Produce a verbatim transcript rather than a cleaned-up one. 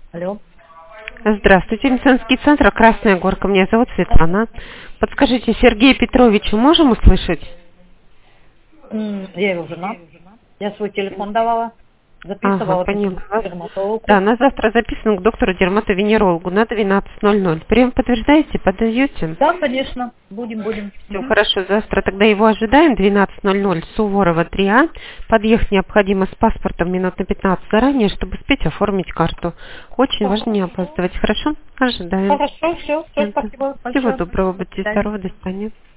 Алло. Здравствуйте, медицинский центр «Красная горка». Меня зовут Светлана. Подскажите, Сергея Петровича можем услышать? М, Я его жена. Я свой телефон давала, Ага, записывала к поняла вас. дерматологу. Да, на завтра записан к доктору-дерматовенерологу на двенадцать ноль ноль. Прием подтверждаете, подаете? Да, конечно. Будем, будем. Все Мгм. хорошо, завтра тогда его ожидаем, двенадцать ноль ноль, Суворова три А. Подъехать необходимо с паспортом минут на пятнадцать заранее, чтобы успеть оформить карту. Очень важно не опаздывать, хорошо? Ожидаем. Хорошо, все, все, Это. спасибо Всего большое. доброго, До будьте свидания. здоровы, до свидания.